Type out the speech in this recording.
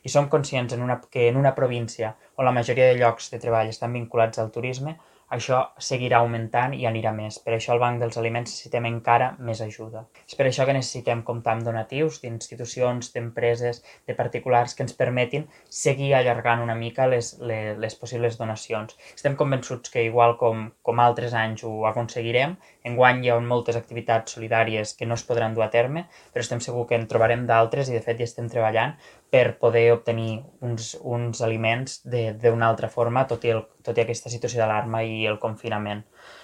i som conscients que en una província on la majoria de llocs de treball estan vinculats al turisme, això seguirà augmentant i anirà més. Per això al Banc dels Aliments necessitem encara més ajuda. És per això que necessitem comptar amb donatius d'institucions, d'empreses, de particulars que ens permetin seguir allargant una mica les possibles donacions. Estem convençuts que, igual com altres anys ho aconseguirem, enguany hi ha moltes activitats solidàries que no es podran dur a terme, però estem segurs que en trobarem d'altres i de fet hi estem treballant per poder obtenir uns aliments d'una altra forma, tot i aquesta situació d'alarma i el confinament.